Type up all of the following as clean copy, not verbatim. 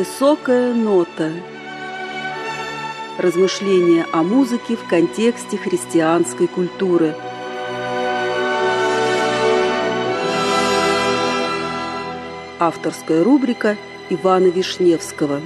Высокая нота. Размышления о музыке в контексте христианской культуры. Авторская рубрика Ивана Вишневского.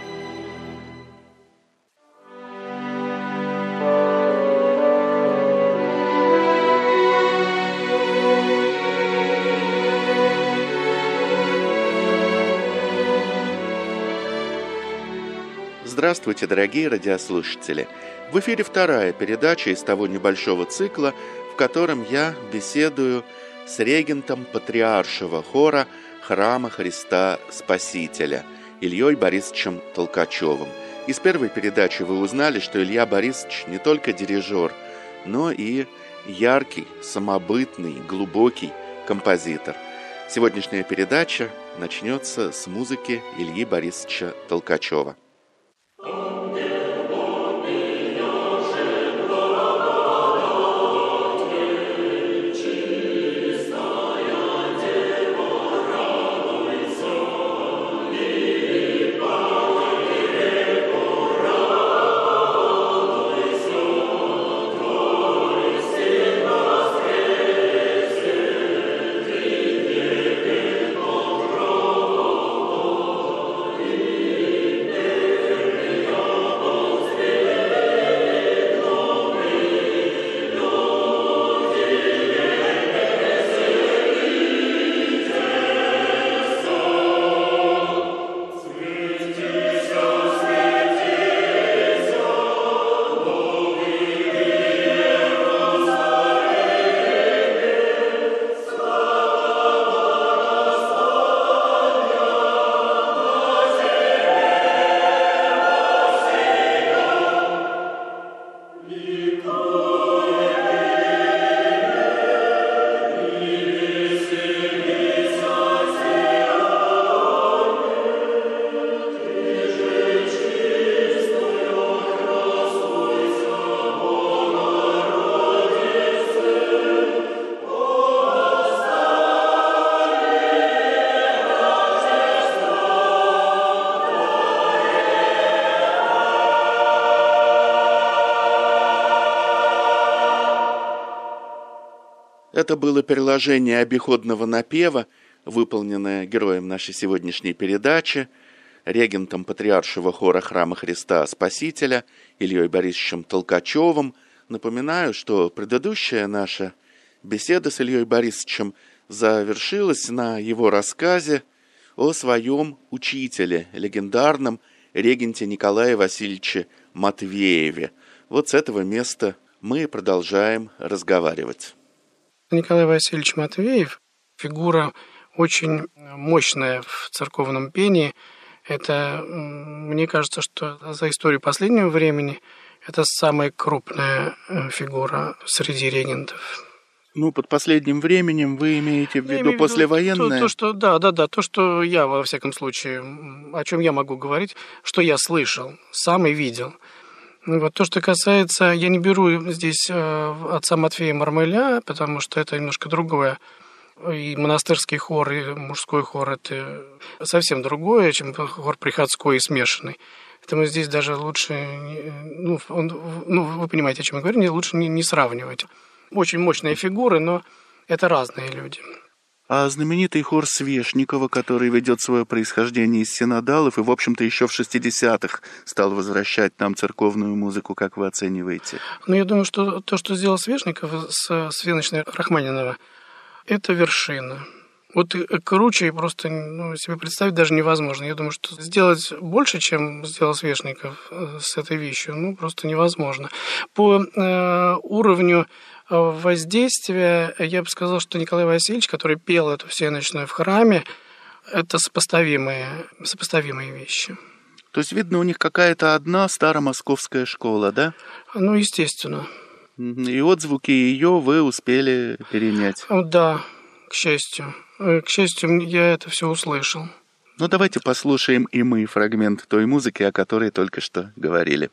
Здравствуйте, дорогие радиослушатели! В эфире вторая передача из того небольшого цикла, в котором я беседую с регентом патриаршего хора Храма Христа Спасителя Ильей Борисовичем Толкачевым. Из первой передачи вы узнали, что Илья Борисович не только дирижер, но и яркий, самобытный, глубокий композитор. Сегодняшняя передача начнется с музыки Ильи Борисовича Толкачева. Это было переложение обиходного напева, выполненное героем нашей сегодняшней передачи, регентом патриаршего хора Храма Христа Спасителя Ильей Борисовичем Толкачевым. Напоминаю, что предыдущая наша беседа с Ильей Борисовичем завершилась на его рассказе о своем учителе, легендарном регенте Николае Васильевиче Матвееве. Вот с этого места мы продолжаем разговаривать. Николай Васильевич Матвеев – фигура очень мощная в церковном пении. Это, мне кажется, что за историю последнего времени это самая крупная фигура среди регентов. Ну, под последним временем вы имеете в виду послевоенное? То, что я, во всяком случае, о чем я могу говорить, что я слышал, сам и видел. Вот то, что касается, я не беру здесь отца Матфея Мармеля, потому что это немножко другое. И монастырский хор, и мужской хор – это совсем другое, чем хор приходской и смешанный. Поэтому здесь даже лучше, вы понимаете, о чем я говорю, лучше не сравнивать. Очень мощные фигуры, но это разные люди. А знаменитый хор Свешникова, который ведет свое происхождение из синодалов и, в общем-то, еще в 60-х стал возвращать нам церковную музыку, как вы оцениваете? Я думаю, что то, что сделал Свешников с Свеночной Рахманинова, это вершина. Вот круче просто себе представить даже невозможно. Я думаю, что сделать больше, чем сделал Свешников с этой вещью, просто невозможно. По уровню воздействия, я бы сказал, что Николай Васильевич, который пел эту всеночную в храме, это сопоставимые вещи. То есть, видно, у них какая-то одна старомосковская школа, да? Естественно. И отзвуки ее вы успели перенять? Да, к счастью. К счастью, я это все услышал. Давайте послушаем и мы фрагмент той музыки, о которой только что говорили.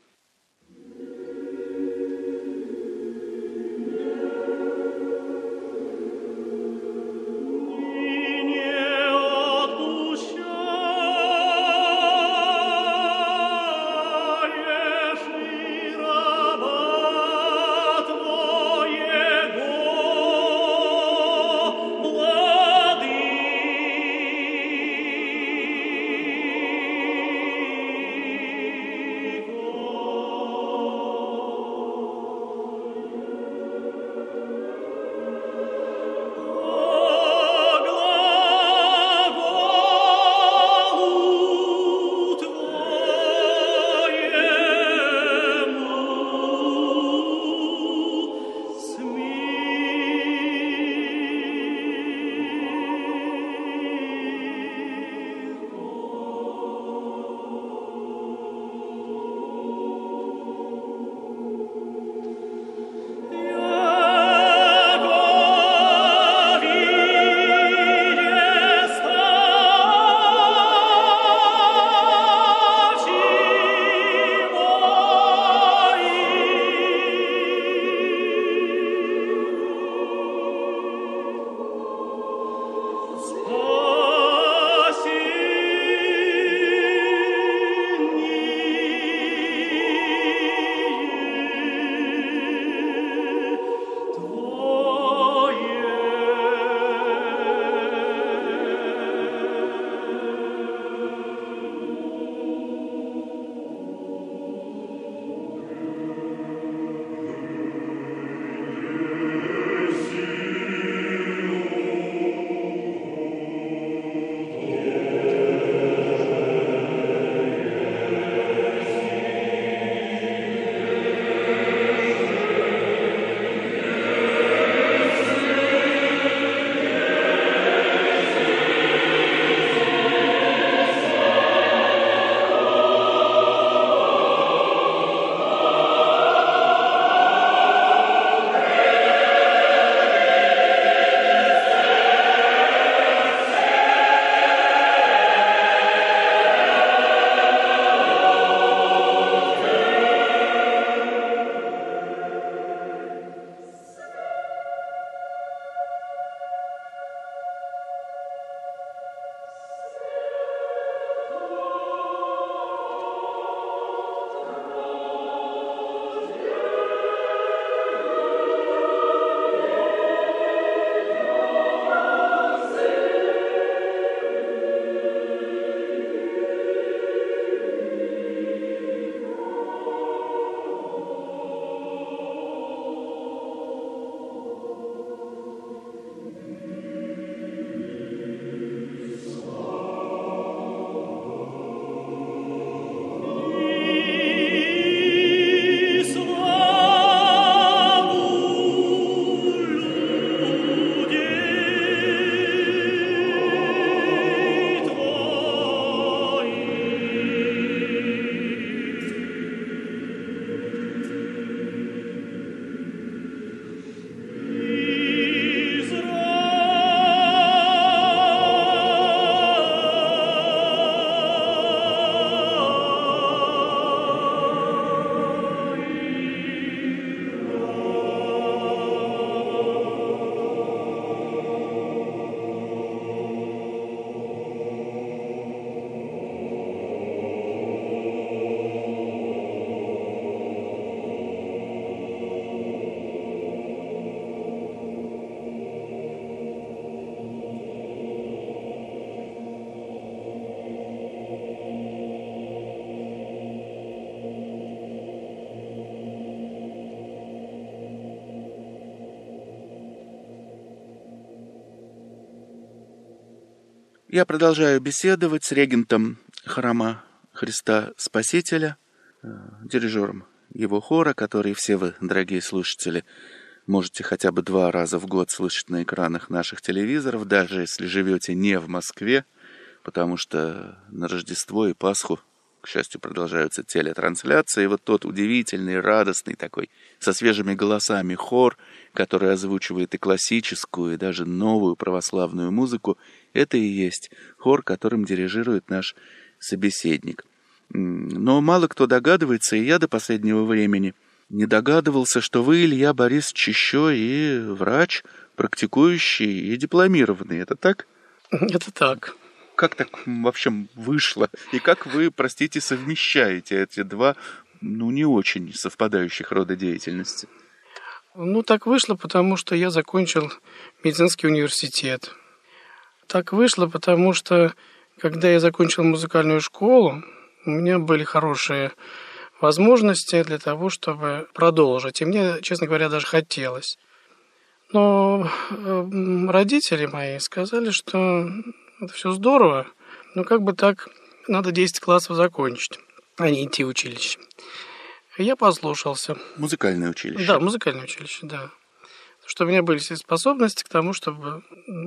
Я продолжаю беседовать с регентом храма Христа Спасителя, дирижером его хора, который все вы, дорогие слушатели, можете хотя бы 2 раза в год слышать на экранах наших телевизоров, даже если живете не в Москве, потому что на Рождество и Пасху, к счастью, продолжаются телетрансляции. И вот тот удивительный, радостный такой, со свежими голосами хор, который озвучивает и классическую, и даже новую православную музыку, это и есть хор, которым дирижирует наш собеседник. Но мало кто догадывается, и я до последнего времени не догадывался, что вы, Илья Борисович, еще и врач, практикующий и дипломированный. Это так? Это так. Как так вообще вышло? И как вы, простите, совмещаете эти 2, не очень совпадающих рода деятельности? Так вышло, потому что я закончил медицинский университет. Так вышло, потому что, когда я закончил музыкальную школу, у меня были хорошие возможности для того, чтобы продолжить. И мне, честно говоря, даже хотелось. Но родители мои сказали, что это все здорово, но как бы так, надо 10 классов закончить, а не идти в училище. Я послушался. Музыкальное училище? Да, музыкальное училище, да. Что у меня были все способности к тому, чтобы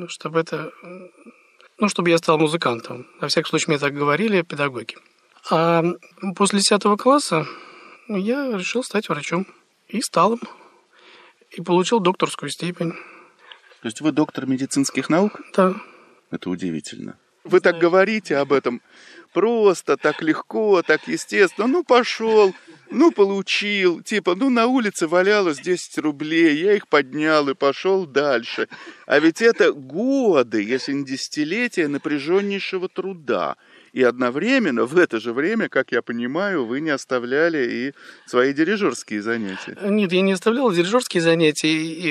я стал музыкантом. Во всяком случае, мне так говорили педагоги. А после 10 класса я решил стать врачом. И стал им. И получил докторскую степень. То есть вы доктор медицинских наук? Да. Это удивительно. Вы так говорите об этом просто, так легко, так естественно. Пошел, получил. На улице валялось 10 рублей, я их поднял и пошел дальше. А ведь это годы, если не десятилетия напряженнейшего труда. И одновременно, в это же время, как я понимаю, вы не оставляли и свои дирижерские занятия. Нет, я не оставлял дирижерские занятия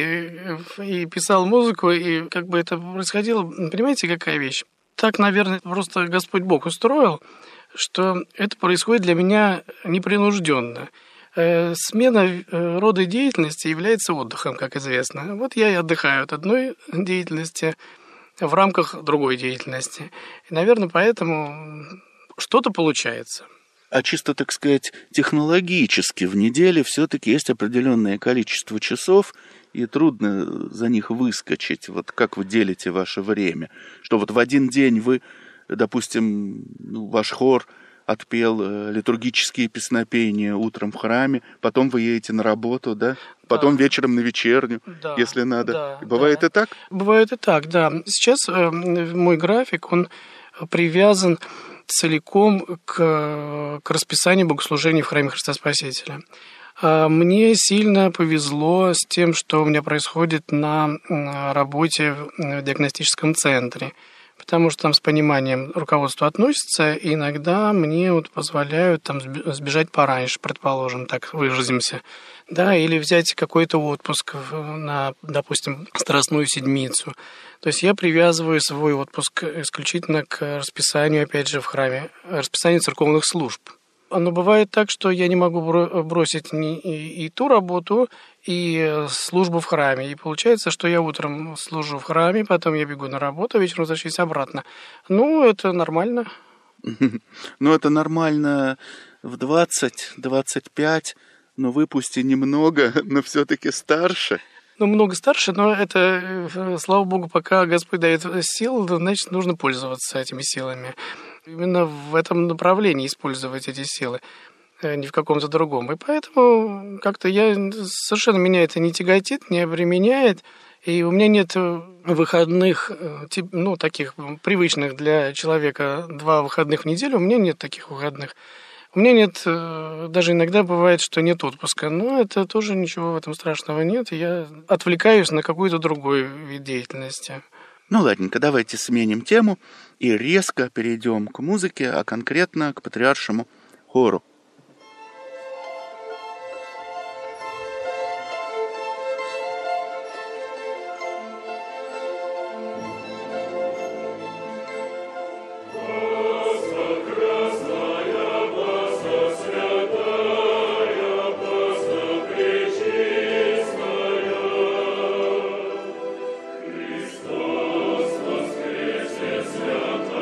и писал музыку, и как бы это происходило, понимаете, какая вещь? Так, наверное, просто Господь Бог устроил, что это происходит для меня непринужденно. Смена рода деятельности является отдыхом, как известно. Вот я и отдыхаю от одной деятельности в рамках другой деятельности. И, наверное, поэтому что-то получается. А чисто, так сказать, технологически в неделе все-таки есть определенное количество часов, и трудно за них выскочить. Вот как вы делите ваше время? Что вот в один день вы, допустим, ваш хор отпел литургические песнопения утром в храме, потом вы едете на работу, да? Потом вечером на вечерню, если надо. Да, Бывает и так? Бывает и так, да. Сейчас мой график, он привязан целиком к расписанию богослужений в храме Христа Спасителя. Мне сильно повезло с тем, что у меня происходит на работе в диагностическом центре, потому что там с пониманием руководство относится, и иногда мне позволяют там сбежать пораньше, предположим, так выразимся, да, или взять какой-то отпуск на, допустим, Страстную Седмицу. То есть я привязываю свой отпуск исключительно к расписанию, опять же, в храме, расписанию церковных служб. Но бывает так, что я не могу бросить и ту работу, и службу в храме. И получается, что я утром служу в храме, потом я бегу на работу, вечером возвращаюсь обратно. Это нормально. Это нормально в 20-25, но вы пусть и немного, но все-таки старше. Много старше, но это, слава Богу, пока Господь дает сил, значит, нужно пользоваться этими силами. Именно в этом направлении использовать эти силы, не в каком-то другом. И поэтому как-то совершенно меня это не тяготит, не обременяет. И у меня нет выходных, таких привычных для человека 2 выходных в неделю, у меня нет таких выходных. У меня нет, даже иногда бывает, что нет отпуска, но это тоже ничего в этом страшного нет, и я отвлекаюсь на какой-то другой вид деятельности. Ладненько, давайте сменим тему и резко перейдем к музыке, а конкретно к патриаршему хору. Христос воскресе, святая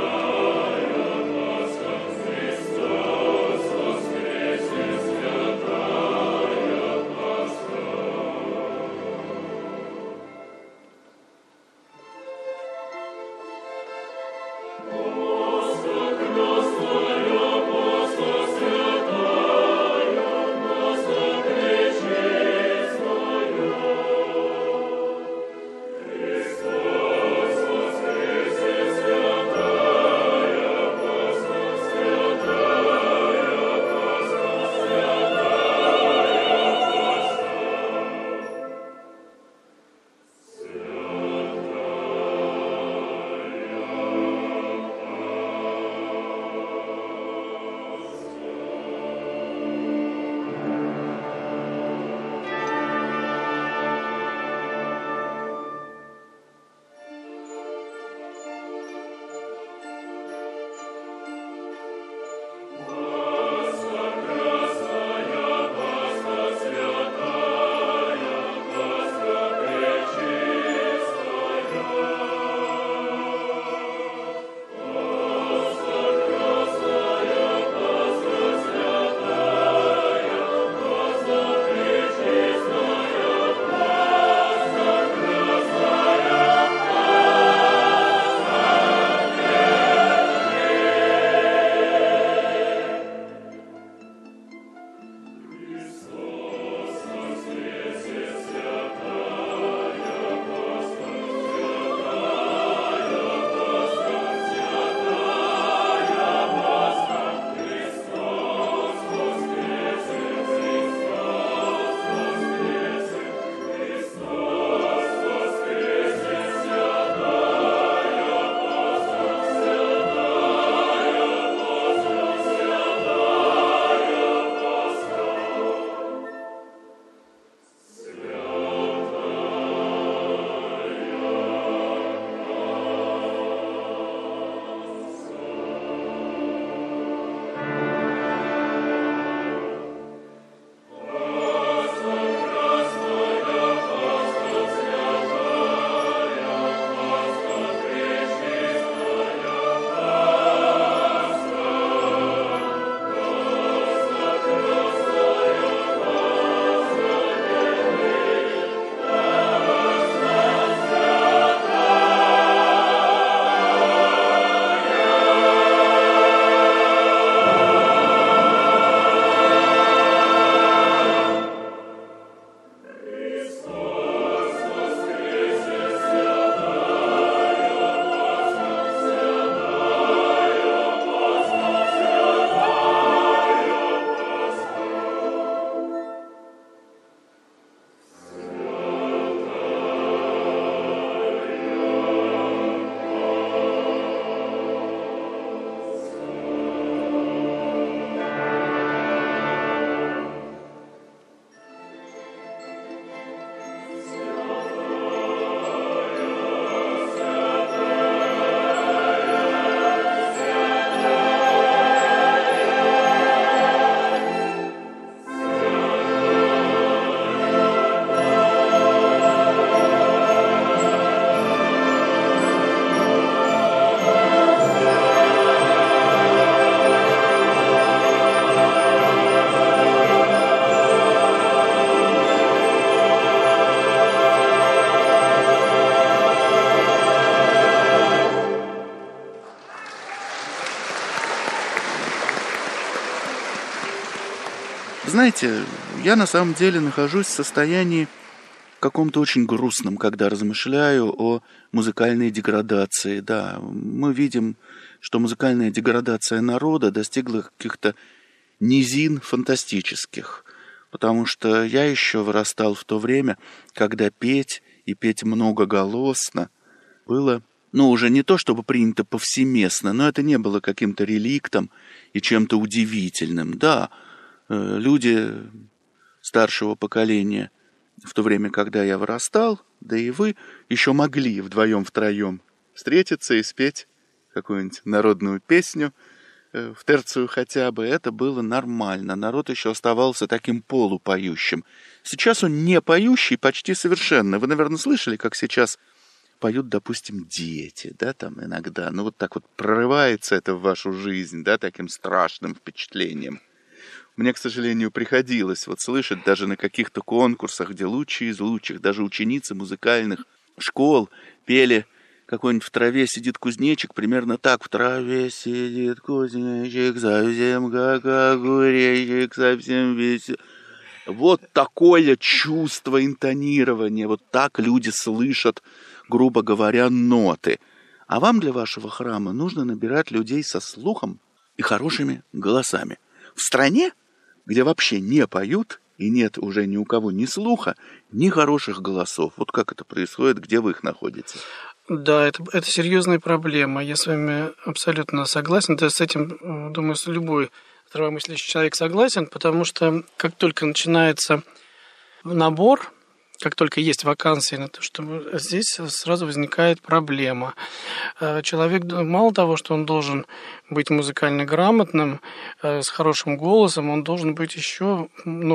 знаете, я на самом деле нахожусь в состоянии каком-то очень грустном, когда размышляю о музыкальной деградации. Да, мы видим, что музыкальная деградация народа достигла каких-то низин фантастических. Потому что я еще вырастал в то время, когда петь и петь многоголосно было, уже не то чтобы принято повсеместно, но это не было каким-то реликтом и чем-то удивительным. Да, люди старшего поколения в то время, когда я вырастал, да и вы еще могли вдвоем-втроем встретиться и спеть какую-нибудь народную песню, в терцию хотя бы. Это было нормально. Народ еще оставался таким полупоющим. Сейчас он не поющий почти совершенно. Вы, наверное, слышали, как сейчас поют, допустим, дети, да, там иногда. Вот так вот прорывается это в вашу жизнь, да, таким страшным впечатлением. Мне, к сожалению, приходилось слышать даже на каких-то конкурсах, где лучшие из лучших, даже ученицы музыкальных школ пели какой-нибудь «В траве сидит кузнечик», примерно так: «В траве сидит кузнечик, совсем как огуречек, совсем весь...» Вот такое чувство интонирования, вот так люди слышат, грубо говоря, ноты. А вам для вашего храма нужно набирать людей со слухом и хорошими голосами. В стране, где вообще не поют, и нет уже ни у кого ни слуха, ни хороших голосов. Вот как это происходит, где вы их находите? Да, это серьезная проблема. Я с вами абсолютно согласен. Да, с этим, думаю, любой здравомыслящий человек согласен, потому что как только начинается набор, как только есть вакансии на то, что здесь сразу возникает проблема. Человек, мало того, что он должен быть музыкально грамотным, с хорошим голосом, он должен быть еще,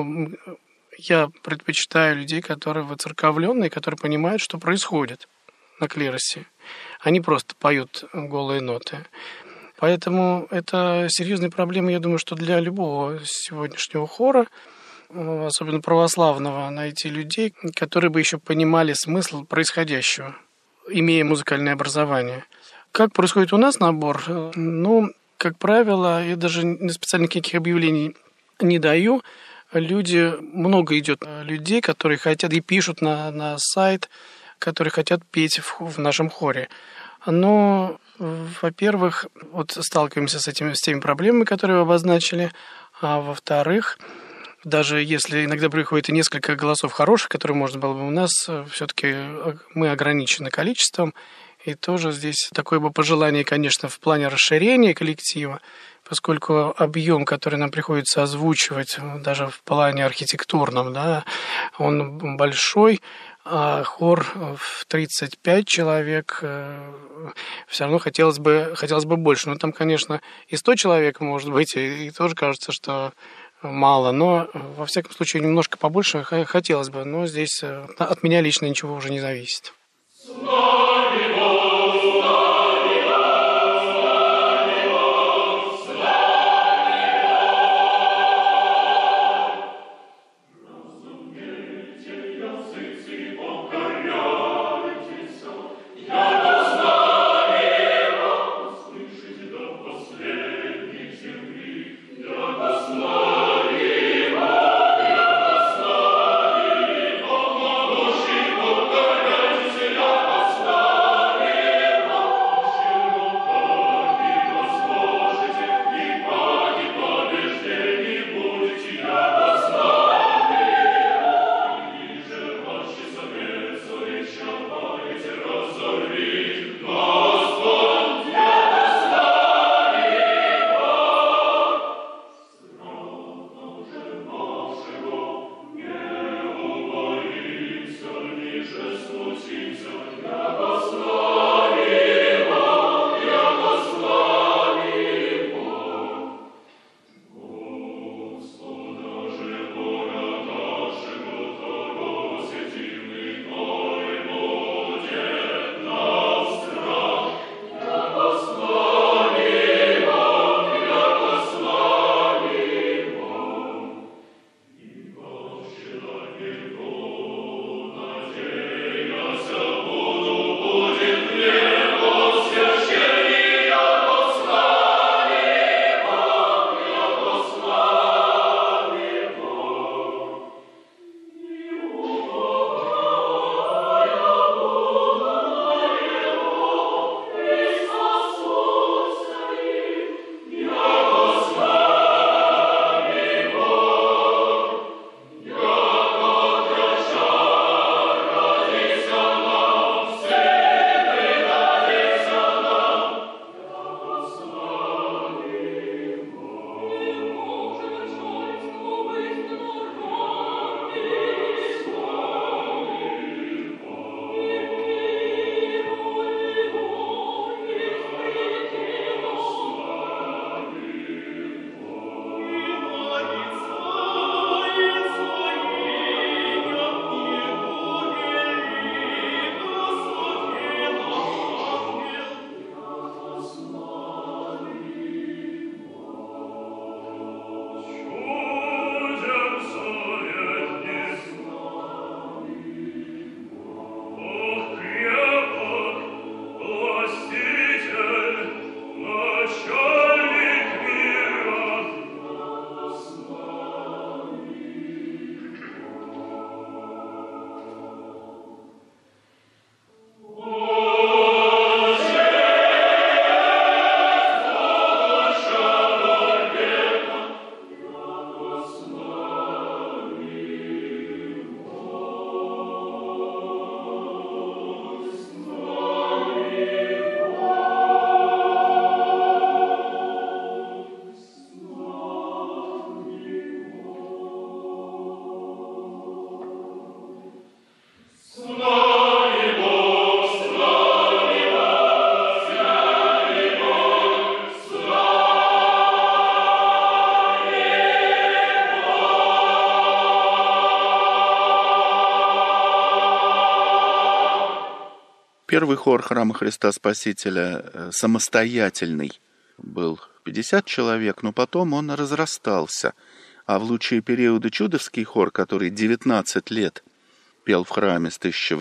я предпочитаю людей, которые воцерковленные, которые понимают, что происходит на клиросе. Они просто поют голые ноты. Поэтому это серьезная проблема, я думаю, что для любого сегодняшнего хора, особенно православного, найти людей, которые бы еще понимали смысл происходящего, имея музыкальное образование. Как происходит у нас набор? Как правило, я даже специально никаких объявлений не даю. Много идет людей, которые хотят и пишут на сайт, которые хотят петь в нашем хоре. Но, во-первых, сталкиваемся с теми проблемами, которые вы обозначили, а во-вторых, даже если иногда приходит и несколько голосов хороших, которые можно было бы, у нас все-таки мы ограничены количеством, и тоже здесь такое бы пожелание, конечно, в плане расширения коллектива, поскольку объем, который нам приходится озвучивать, даже в плане архитектурном, да, он большой, а хор в 35 человек все равно хотелось бы больше. Там, конечно, и 100 человек может быть, и тоже кажется, что мало, но, во всяком случае, немножко побольше хотелось бы, но здесь от меня лично ничего уже не зависит. Первый хор Храма Христа Спасителя самостоятельный был 50 человек, но потом он разрастался. А в лучшие периоды чудовский хор, который 19 лет пел в храме с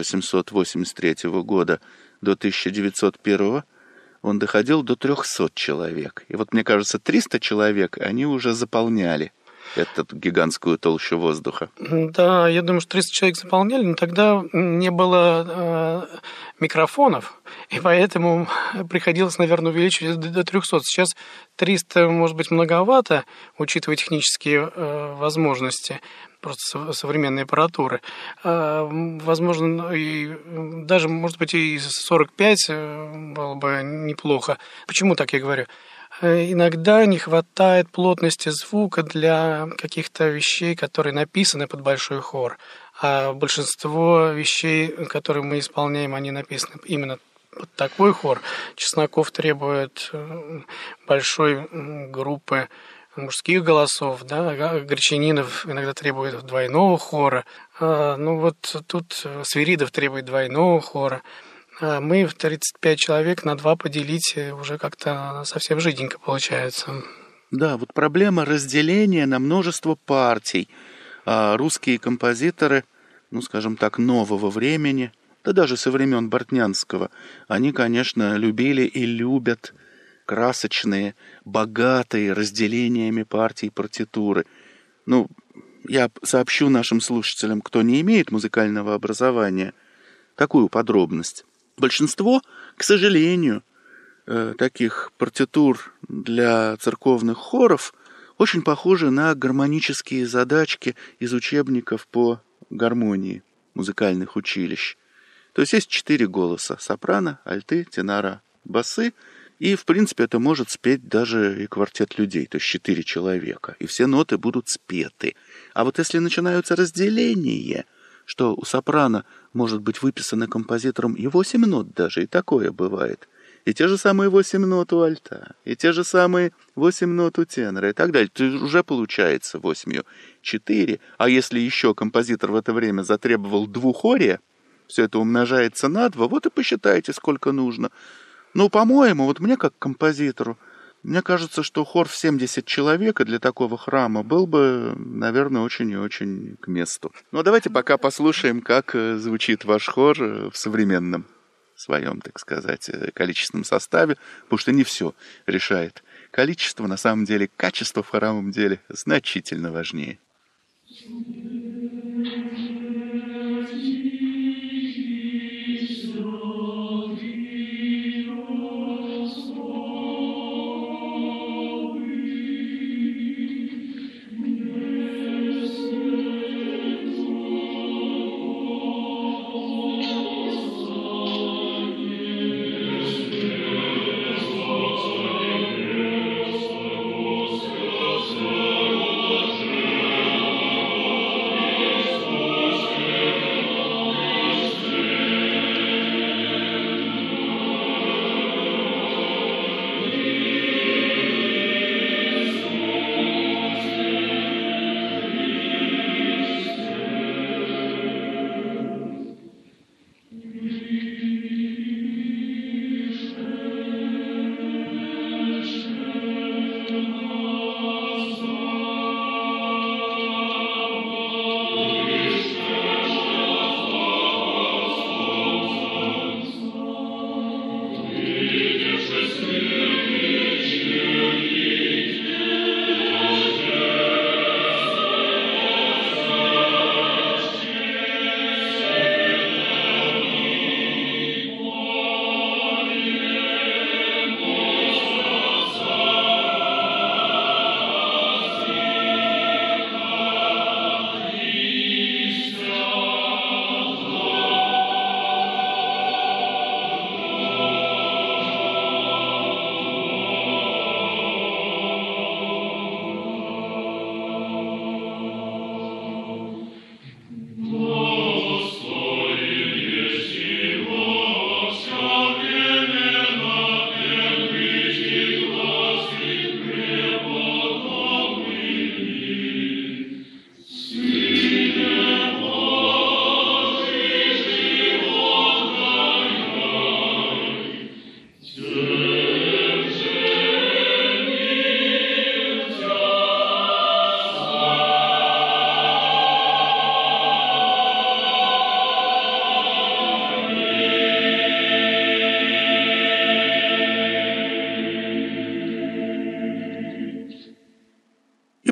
1883 года до 1901, он доходил до 300 человек. И вот, мне кажется, 300 человек они уже заполняли эту гигантскую толщу воздуха. Да, я думаю, что 300 человек заполняли, но тогда не было микрофонов, и поэтому приходилось, наверное, увеличивать до 300. Сейчас 300, может быть, многовато, учитывая технические возможности просто современной аппаратуры. Возможно, и даже, может быть, и 45 было бы неплохо. Почему так я говорю? Иногда не хватает плотности звука для каких-то вещей, которые написаны под большой хор. А большинство вещей, которые мы исполняем, они написаны именно под такой хор. Чесноков требует большой группы мужских голосов, да, Гречанинов иногда требует двойного хора. Ну вот тут Свиридов требует двойного хора. Мы в 35 человек на 2 поделить уже как-то совсем жиденько получается. Да, вот проблема разделения на множество партий. А русские композиторы, ну, скажем так, нового времени, да даже со времен Бортнянского, они, конечно, любили и любят красочные, богатые разделениями партий партитуры. Ну, я сообщу нашим слушателям, кто не имеет музыкального образования, такую подробность. Большинство, к сожалению, таких партитур для церковных хоров очень похожи на гармонические задачки из учебников по гармонии музыкальных училищ. То есть есть 4 голоса: сопрано, альты, тенора, басы. И, в принципе, это может спеть даже и квартет людей, то есть 4 человека. И все ноты будут спеты. А вот если начинаются разделения, что у сопрано может быть выписано композитором и 8 нот даже, и такое бывает. И те же самые 8 нот у альта, и те же самые 8 нот у тенора, и так далее. То есть уже получается 8 4. А если еще композитор в это время затребовал двухория, все это умножается на 2, вот и посчитайте, сколько нужно. Ну, по-моему, вот мне как композитору, мне кажется, что хор в 70 человек для такого храма был бы, наверное, очень и очень к месту. Но давайте пока послушаем, как звучит ваш хор в современном своем, так сказать, количественном составе, потому что не все решает количество. На самом деле, качество в храмовом деле значительно важнее.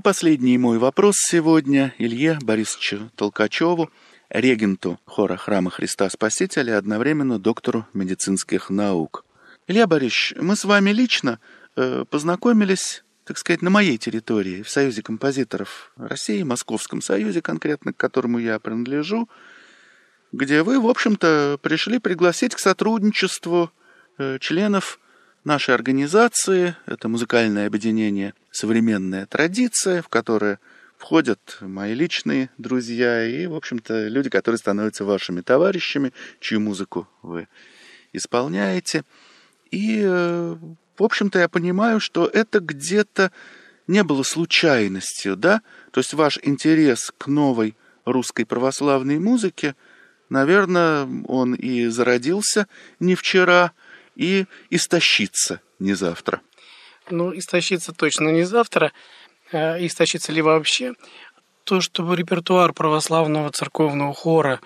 последний мой вопрос сегодня Илье Борисовичу Толкачеву, регенту хора Храма Христа Спасителя и одновременно доктору медицинских наук. Илья Борисович, мы с вами лично познакомились, так сказать, на моей территории, в Союзе композиторов России, Московском союзе конкретно, к которому я принадлежу, где вы, в общем-то, пришли пригласить к сотрудничеству членов нашей организации. Это музыкальное объединение «Современная традиция», в которое входят мои личные друзья и, в общем-то, люди, которые становятся вашими товарищами, чью музыку вы исполняете. И, в общем-то, я понимаю, что это где-то не было случайностью, да? То есть ваш интерес к новой русской православной музыке, наверное, он и зародился не вчера, и истощится не завтра. Ну, истощится точно не завтра. Истощится ли вообще? То, чтобы репертуар православного церковного хора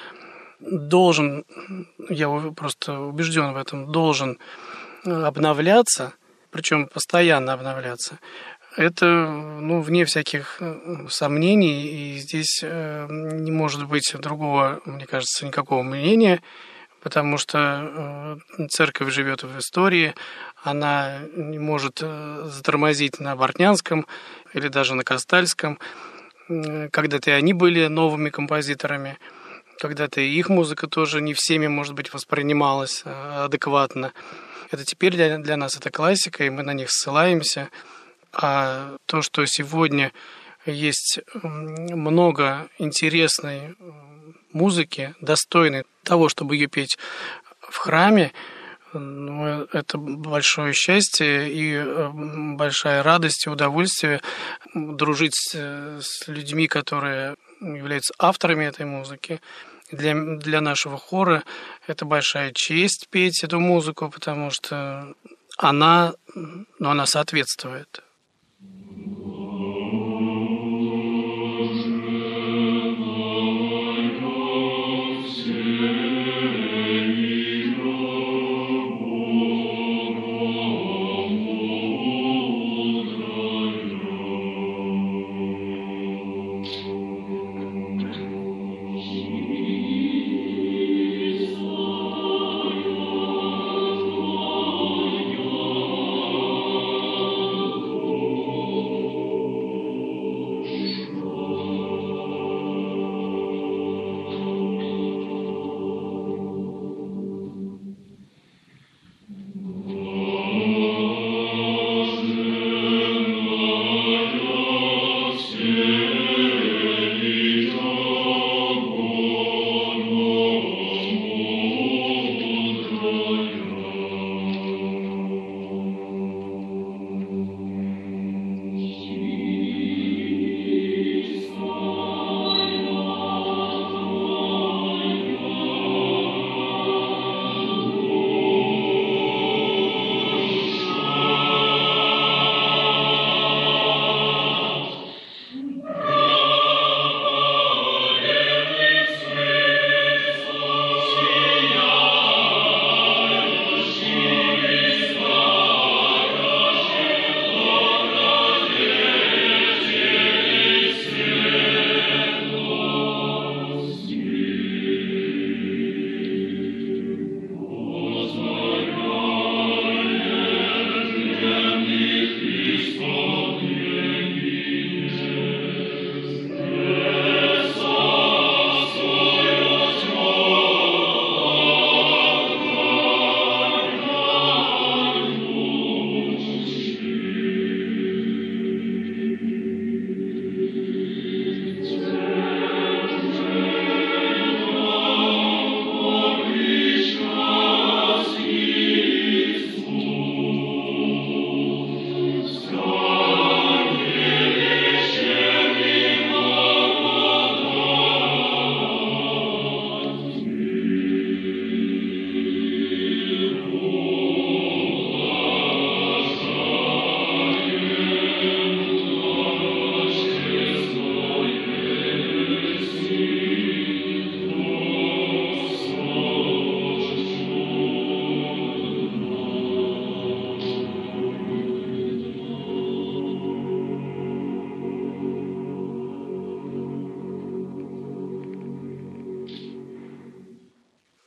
должен, я просто убежден в этом, должен обновляться, причем постоянно обновляться, это, вне всяких сомнений, и здесь не может быть другого, мне кажется, никакого мнения, потому что церковь живет в истории, она не может затормозить на Бортнянском или даже на Кастальском. Когда-то и они были новыми композиторами, когда-то и их музыка тоже не всеми, может быть, воспринималась адекватно. Это теперь для нас это классика, и мы на них ссылаемся. А то, что сегодня есть много интересной музыки, достойной того, чтобы ее петь в храме, это большое счастье и большая радость и удовольствие дружить с людьми, которые являются авторами этой музыки. Для нашего хора это большая честь петь эту музыку, потому что она соответствует.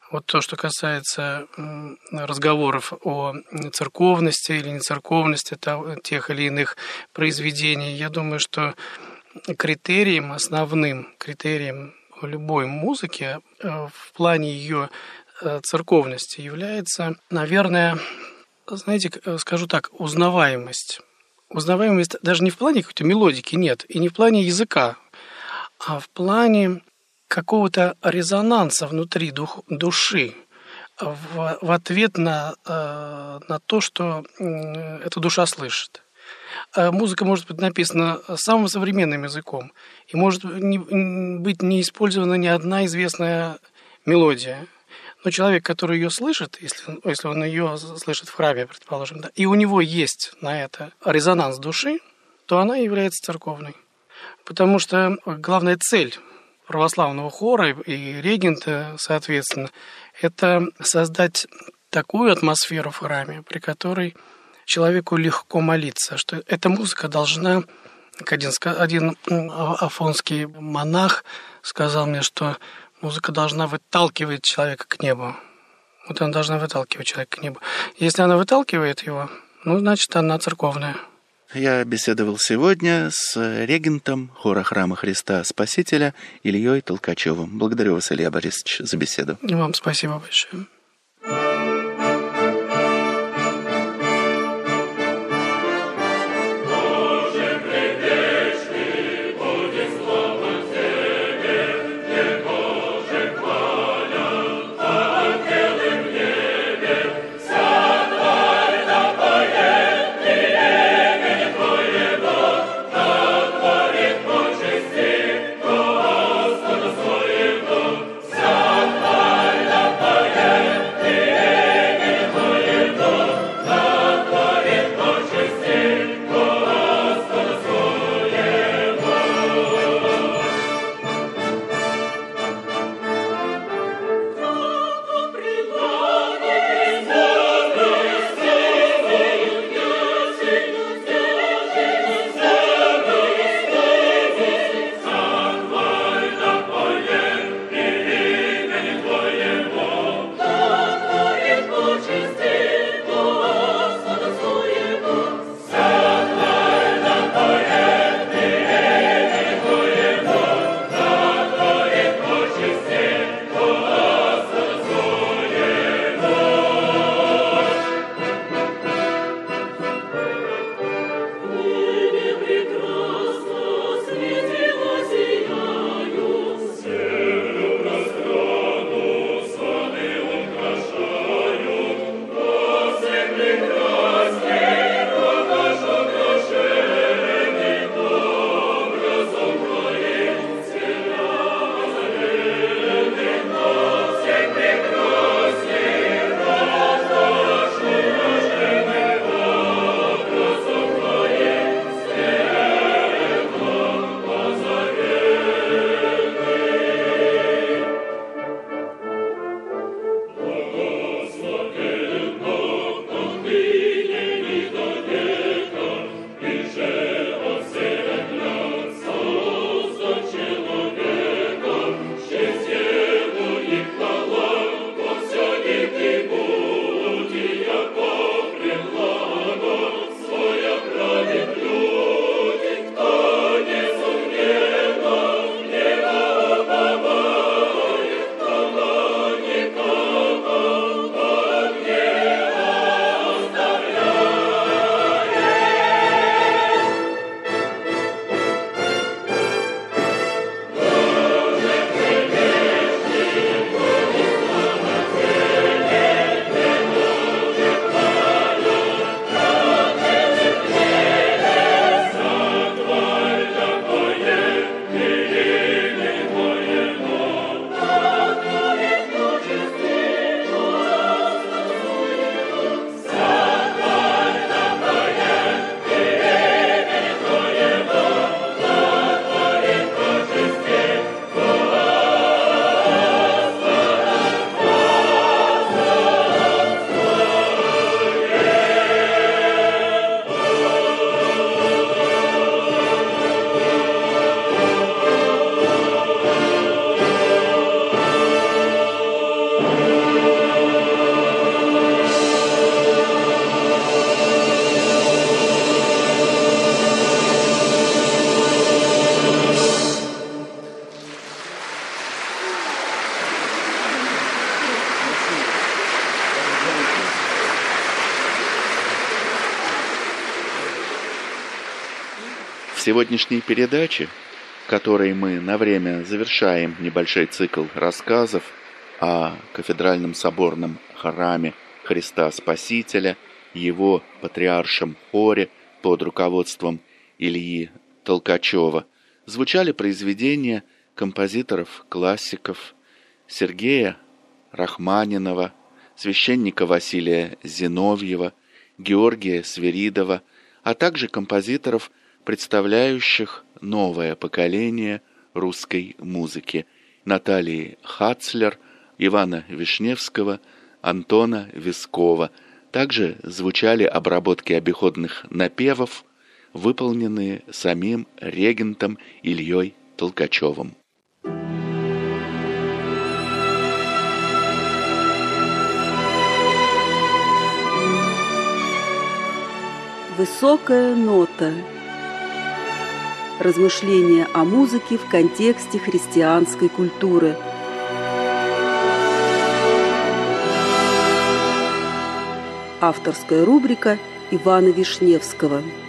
Вот то, что касается разговоров о церковности или нецерковности тех или иных произведений, я думаю, что основным критерием любой музыки в плане ее церковности является, наверное, знаете, скажу так, узнаваемость. Узнаваемость даже не в плане какой-то мелодики, нет, и не в плане языка, а в плане какого-то резонанса внутри души в ответ на то, что эта душа слышит. Музыка может быть написана самым современным языком, и может быть не использована ни одна известная мелодия. Но человек, который ее слышит, если он ее слышит в храме, предположим, да, и у него есть на это резонанс души, то она является церковной. Потому что главная цель православного хора и регента, соответственно, это создать такую атмосферу в храме, при которой человеку легко молиться, что эта музыка должна, как один афонский монах сказал мне, что музыка должна выталкивать человека к небу. Вот она должна выталкивать человека к небу. Если она выталкивает его, значит, она церковная. Я беседовал сегодня с регентом хора Храма Христа Спасителя Ильей Толкачевым. Благодарю вас, Илья Борисович, за беседу. И вам спасибо большое. Yeah. В сегодняшней передаче, которой мы на время завершаем небольшой цикл рассказов о кафедральном соборном храме Христа Спасителя, его патриаршем хоре под руководством Ильи Толкачева, звучали произведения композиторов-классиков Сергея Рахманинова, священника Василия Зиновьева, Георгия Свиридова, а также композиторов, представляющих новое поколение русской музыки: Натальи Хацлер, Ивана Вишневского, Антона Вискова. Также звучали обработки обиходных напевов, выполненные самим регентом Ильей Толкачевым. Высокая нота. Размышления о музыке в контексте христианской культуры. Авторская рубрика Ивана Вишневского.